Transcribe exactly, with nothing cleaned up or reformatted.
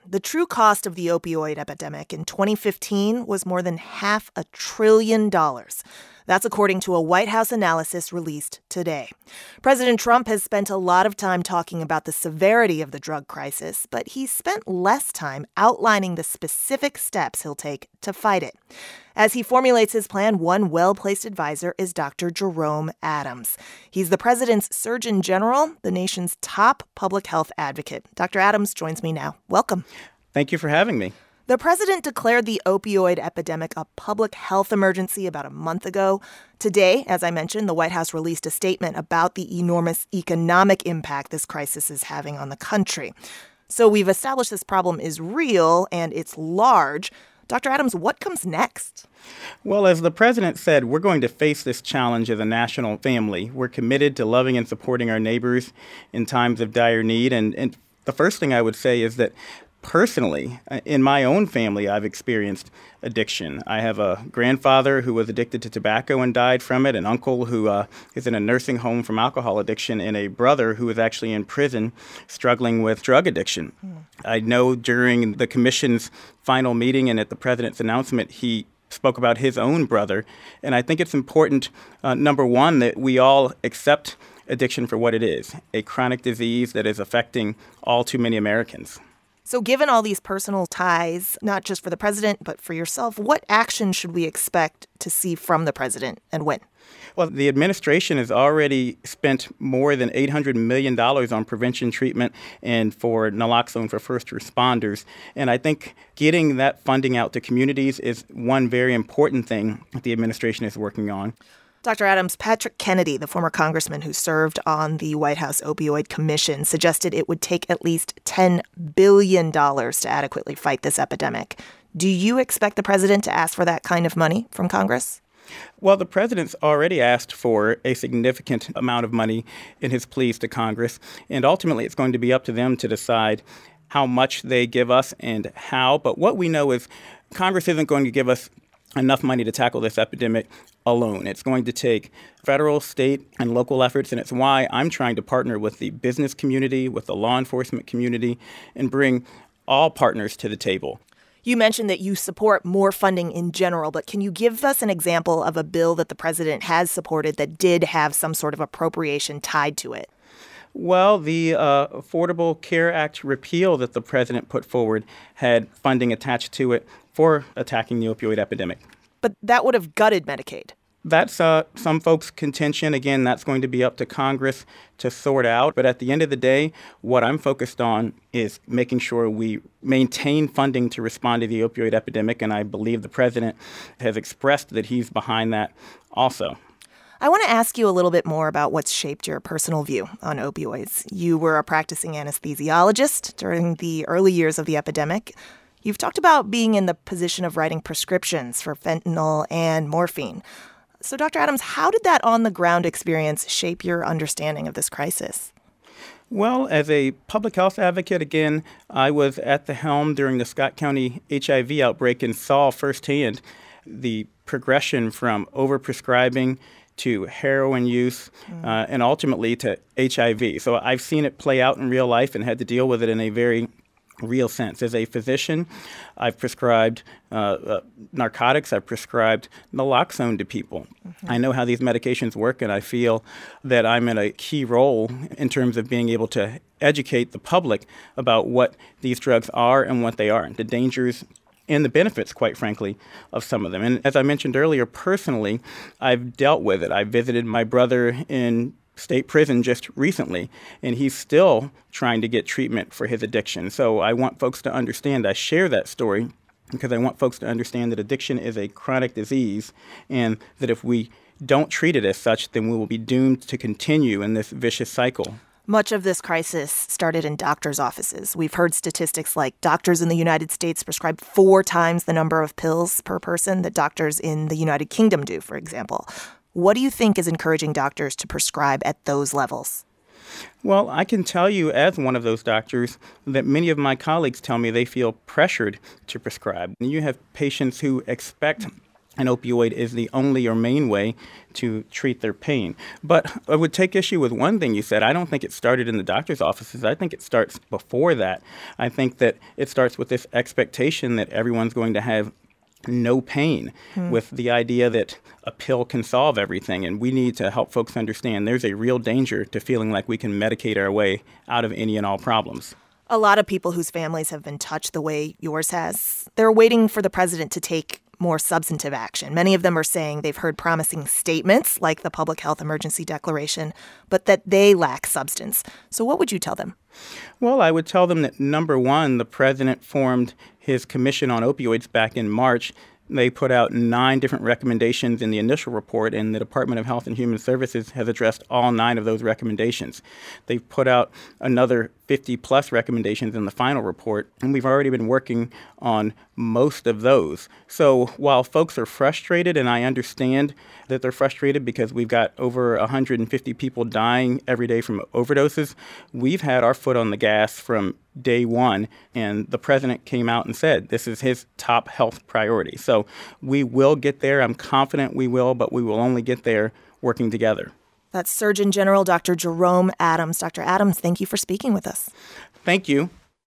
The true cost of the opioid epidemic in twenty fifteen was more than half a trillion dollars. That's according to a White House analysis released today. President Trump has spent a lot of time talking about the severity of the drug crisis, but he's spent less time outlining the specific steps he'll take to fight it. As he formulates his plan, one well-placed advisor is Doctor Jerome Adams. He's the president's Surgeon General, the nation's top public health advocate. Doctor Adams joins me now. Welcome. Thank you for having me. The president declared the opioid epidemic a public health emergency about a month ago. Today, as I mentioned, the White House released a statement about the enormous economic impact this crisis is having on the country. So we've established this problem is real and it's large. Doctor Adams, what comes next? Well, as the president said, we're going to face this challenge as a national family. We're committed to loving and supporting our neighbors in times of dire need. And, and the first thing I would say is that personally, in my own family, I've experienced addiction. I have a grandfather who was addicted to tobacco and died from it, an uncle who uh, is in a nursing home from alcohol addiction, and a brother who is actually in prison struggling with drug addiction. Mm. I know during the commission's final meeting and at the president's announcement, he spoke about his own brother. And I think it's important, uh, number one, that we all accept addiction for what it is, a chronic disease that is affecting all too many Americans. So given all these personal ties, not just for the president, but for yourself, what action should we expect to see from the president and when? Well, the administration has already spent more than eight hundred million dollars on prevention treatment and for naloxone for first responders. And I think getting that funding out to communities is one very important thing that the administration is working on. Doctor Adams, Patrick Kennedy, the former congressman who served on the White House Opioid Commission, suggested it would take at least ten billion dollars to adequately fight this epidemic. Do you expect the president to ask for that kind of money from Congress? Well, the president's already asked for a significant amount of money in his pleas to Congress, and ultimately it's going to be up to them to decide how much they give us and how. But what we know is Congress isn't going to give us enough money to tackle this epidemic alone. It's going to take federal, state, and local efforts, and it's why I'm trying to partner with the business community, with the law enforcement community, and bring all partners to the table. You mentioned that you support more funding in general, but can you give us an example of a bill that the president has supported that did have some sort of appropriation tied to it? Well, the uh, Affordable Care Act repeal that the president put forward had funding attached to it for attacking the opioid epidemic. But that would have gutted Medicaid. That's uh, some folks' contention. Again, that's going to be up to Congress to sort out. But at the end of the day, what I'm focused on is making sure we maintain funding to respond to the opioid epidemic. And I believe the president has expressed that he's behind that also. I want to ask you a little bit more about what's shaped your personal view on opioids. You were a practicing anesthesiologist during the early years of the epidemic. You've talked about being in the position of writing prescriptions for fentanyl and morphine. So, Doctor Adams, how did that on-the-ground experience shape your understanding of this crisis? Well, as a public health advocate, again, I was at the helm during the Scott County H I V outbreak and saw firsthand the progression from overprescribing to heroin use, mm. uh, and ultimately to H I V. So I've seen it play out in real life and had to deal with it in a very real sense. As a physician, I've prescribed uh, uh, narcotics. I've prescribed naloxone to people. Mm-hmm. I know how these medications work, and I feel that I'm in a key role in terms of being able to educate the public about what these drugs are and what they aren't, the dangers and the benefits, quite frankly, of some of them. And as I mentioned earlier, personally, I've dealt with it. I visited my brother in state prison just recently, and he's still trying to get treatment for his addiction. So I want folks to understand, I share that story because I want folks to understand that addiction is a chronic disease, and that if we don't treat it as such, then we will be doomed to continue in this vicious cycle. Much of this crisis started in doctors' offices. We've heard statistics like doctors in the United States prescribe four times the number of pills per person that doctors in the United Kingdom do, for example. What do you think is encouraging doctors to prescribe at those levels? Well, I can tell you as one of those doctors that many of my colleagues tell me they feel pressured to prescribe. You have patients who expect an opioid is the only or main way to treat their pain. But I would take issue with one thing you said. I don't think it started in the doctor's offices. I think it starts before that. I think that it starts with this expectation that everyone's going to have no pain, hmm. with the idea that a pill can solve everything. And we need to help folks understand there's a real danger to feeling like we can medicate our way out of any and all problems. A lot of people whose families have been touched the way yours has, they're waiting for the president to take more substantive action. Many of them are saying they've heard promising statements like the Public Health Emergency Declaration, but that they lack substance. So what would you tell them? Well, I would tell them that, number one, the president formed his Commission on Opioids back in March. They put out nine different recommendations in the initial report, and the Department of Health and Human Services has addressed all nine of those recommendations. They've put out another fifty-plus recommendations in the final report, and we've already been working on most of those. So while folks are frustrated, and I understand that they're frustrated because we've got over one hundred fifty people dying every day from overdoses, we've had our foot on the gas from day one, and the president came out and said this is his top health priority. So we will get there. I'm confident we will, but we will only get there working together. That's Surgeon General Doctor Jerome Adams. Doctor Adams, thank you for speaking with us. Thank you.